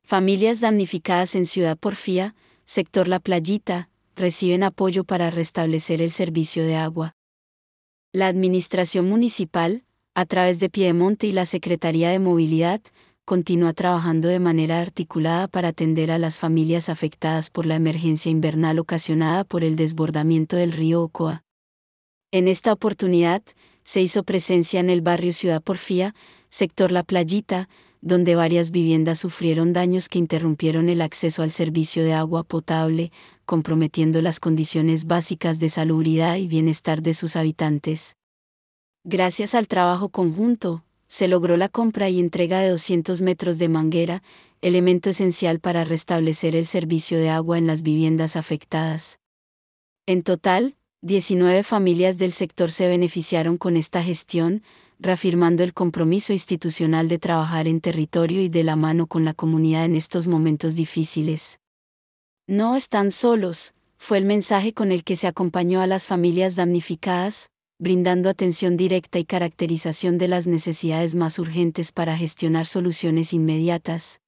Familias damnificadas en Ciudad Porfía, sector La Playita, reciben apoyo para restablecer el servicio de agua. La Administración Municipal, a través de Piedemonte y la Secretaría de Movilidad, continúa trabajando de manera articulada para atender a las familias afectadas por la emergencia invernal ocasionada por el desbordamiento del río Ocoa. En esta oportunidad, se hizo presencia en el barrio Ciudad Porfía, sector La Playita, donde varias viviendas sufrieron daños que interrumpieron el acceso al servicio de agua potable, comprometiendo las condiciones básicas de salubridad y bienestar de sus habitantes. Gracias al trabajo conjunto, se logró la compra y entrega de 200 metros de manguera, elemento esencial para restablecer el servicio de agua en las viviendas afectadas. En total, 19 familias del sector se beneficiaron con esta gestión, reafirmando el compromiso institucional de trabajar en territorio y de la mano con la comunidad en estos momentos difíciles. No están solos, fue el mensaje con el que se acompañó a las familias damnificadas, brindando atención directa y caracterización de las necesidades más urgentes para gestionar soluciones inmediatas,